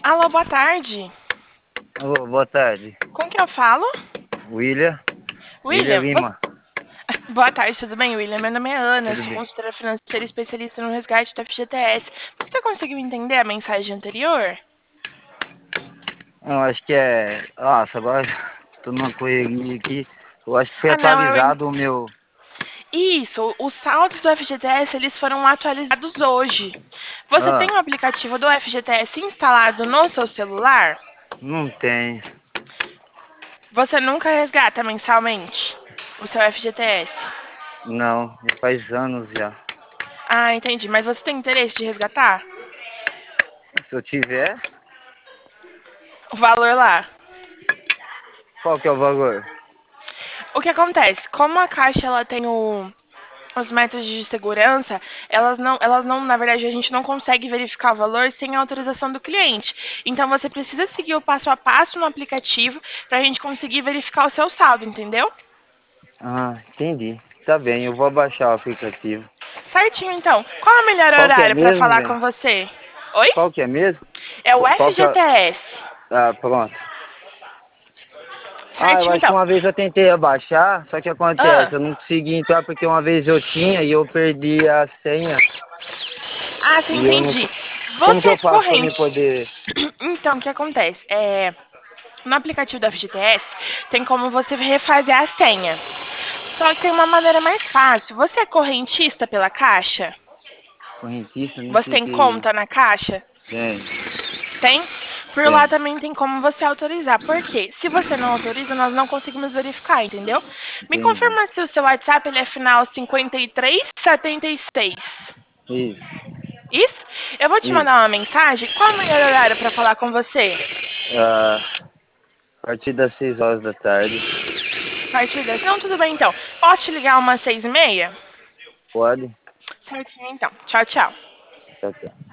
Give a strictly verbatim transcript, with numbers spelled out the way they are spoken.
Alô, boa tarde. Alô, boa tarde. Com quem eu falo? William? William William, você... Lima. Boa tarde, tudo bem, William? Meu nome é Ana, Tudo sou bem? consultora financeira especialista no resgate do F G T S. Você conseguiu entender a mensagem anterior? Eu acho que é. Nossa, agora tô numa correria aqui. Eu acho que foi Ah, não, eu... en- atualizado o meu. Isso, os saldos do F G T S, eles foram atualizados hoje. Você tem Ah, o aplicativo do F G T S instalado no seu celular? não tem. Você nunca resgata mensalmente o seu F G T S? Não, já faz anos já. Ah, entendi. Mas você tem interesse de resgatar? Se eu tiver, O valor lá. qual que é o valor? O que acontece? Como a Caixa ela tem o, os métodos de segurança, elas não, elas não, na verdade, a gente não consegue verificar o valor sem a autorização do cliente. Então você precisa seguir o passo a passo no aplicativo para a gente conseguir verificar o seu saldo, entendeu? Ah, entendi. Tá bem, eu vou baixar o aplicativo. Certinho, então. Qual é o melhor Qual que é horário para mesmo, falar velho? com você? Oi? Qual que é mesmo? É o Qu- Qual que é? F G T S. Ah, pronto. Ah, eu Certinho, acho que então. uma vez eu tentei abaixar, só que Ah, acontece, eu não consegui entrar porque uma vez eu tinha e eu perdi a senha. ah, sim, E eu não. entendi. Como Você que é eu faço pra me corrente. poder. Então, o que acontece? É, no aplicativo da F G T S, tem como você refazer a senha. Só que tem uma maneira mais fácil. Você é correntista pela Caixa? Correntista, nem Você sei tem que. conta na Caixa? Tem, Tem? Por lá tem. também tem como você autorizar. Por quê? Se você não autoriza, nós não conseguimos verificar, entendeu? Me Entendi. confirma se o seu WhatsApp ele é final cinquenta e três setenta e seis. Isso, Isso? Eu vou te isso. mandar uma mensagem. Qual é o melhor horário para falar com você? Ah, a partir das seis horas da tarde. A partir dessa. Não, tudo bem então. Posso te ligar umas seis e meia? Pode? Certinho então. Tchau, tchau. Tchau, tchau.